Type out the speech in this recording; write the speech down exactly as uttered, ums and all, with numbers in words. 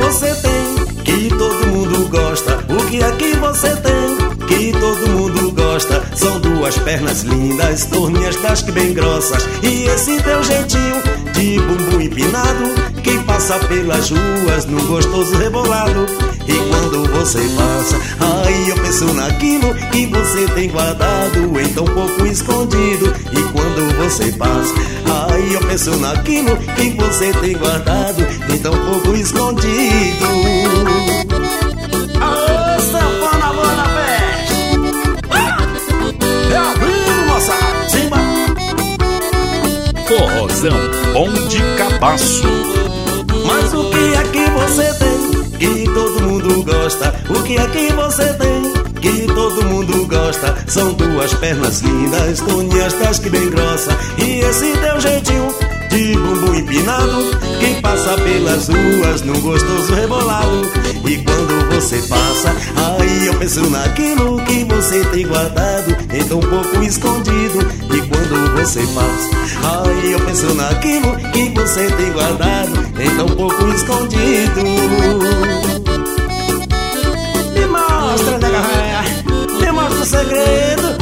você tem que todo mundo gosta? O que é que você tem que todo mundo gosta? São duas pernas lindas, torninhas casque bem grossas, e esse teu jeitinho de bumbum empinado que passa pelas ruas num gostoso rebolado. E quando você passa, aí eu penso naquilo que você tem guardado em tão pouco escondido. E quando você passa, aí eu penso naquilo que você tem guardado em tão pouco escondido. Aô, sanfona boa na festa! Ah! É ao vivo, moçada! Simba! Forrozão bom de cabaço. Mas o que é que você tem que todo mundo gosta? O que é que você tem que todo mundo gosta? São duas pernas lindas, torninhas casque bem grossa, e esse teu jeitinho de bumbum empinado que passa pelas ruas num gostoso rebolado. E quando você passa, aí eu penso naquilo que você tem guardado em tão pouco escondido. E quando você passa, aí eu penso naquilo que você tem guardado em tão pouco escondido. Me mostra, nega véia, me mostra o segredo